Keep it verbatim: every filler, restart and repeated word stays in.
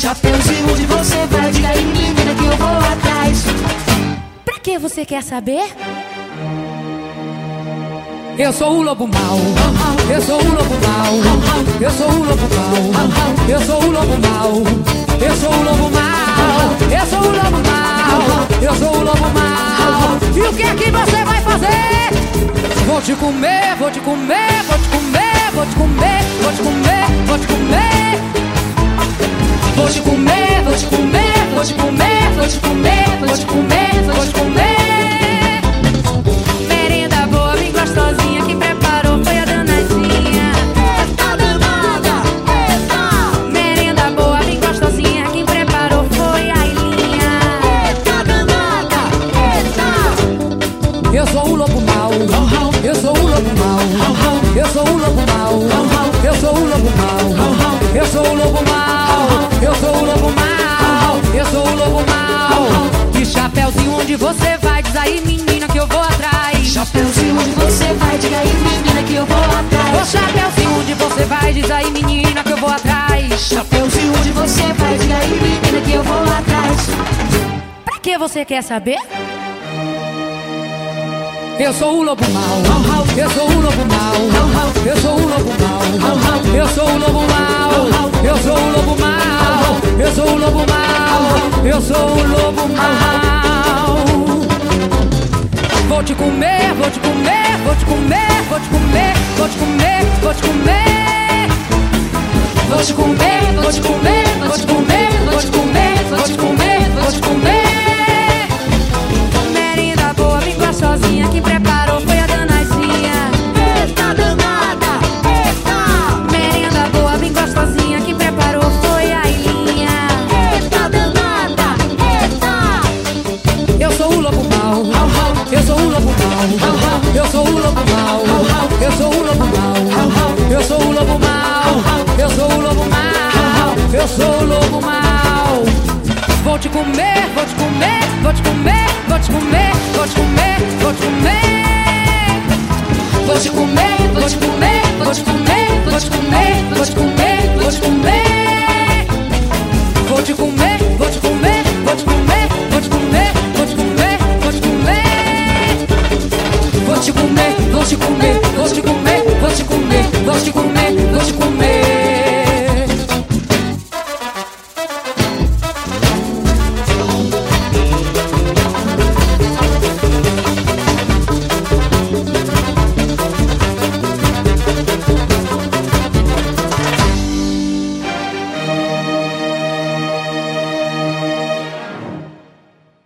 Chapeuzinho, onde você vai? Diga aí, menina, que eu vou atrás. Pra que você quer saber? Eu sou o lobo mau, eu sou o lobo mau, eu sou o lobo mau, eu sou o lobo mau, eu sou o lobo mau, eu sou o lobo mau, eu sou o lobo mau. E o que é que você vai fazer? Vou te comer, vou te comer, vou te comer, vou te comer, vou te comer, vou te comer. Vou te comer, vou te comer, vou te comer, vou te comer, vou te comer, vou te comer. Merenda boa, bem gostosinha, quem preparou foi a danadinha. Eita danada, eita. Merenda boa, bem gostosinha, quem preparou foi a Ilinha. Eita danada, eita. Eu sou o lobo mau, eu sou o lobo mau, eu sou o lobo mau, eu sou o lobo mau, eu sou o lobo mau, eu sou o lobo mau, eu sou o lobo mau. E Chapeuzinho, onde você vai? Diz aí, menina, que eu vou atrás. Chapeuzinho, onde você vai? Diga aí, menina, que eu vou atrás. Ô Chapeuzinho, onde você vai? Diz aí, menina, que eu vou atrás. Chapeuzinho, onde você vai? Diga aí, menina, que eu vou atrás. Pra que você quer saber? Eu sou o lobo mau, eu sou o lobo mau, eu sou o lobo mau, eu sou o lobo mau, eu sou o lobo mau, eu sou o lobo mau, eu sou o lobo mau. Vou te comer, vou te comer, vou te comer, vou te comer, vou te comer, vou te comer. Vou te comer, vou te comer, vou te comer, vou te comer, vou te comer, vou te comer. Merenda boa, bem gostosinha, quem preparou foi a danadinha. Eita danada, eita. Merenda boa, bem gostosinha, quem preparou foi a Ilinha. Eita danada, eita. Eu sou o lobo mau, eu sou o lobo mau, eu sou o lobo mau, eu sou o lobo mau, eu sou o lobo mau, eu sou o lobo mau, eu sou o lobo mau. Vou te comer, vou te comer, vou te comer, vou te comer, vou te comer, vou te comer. Vou te comer, vou te comer, vou te comer, vou te comer.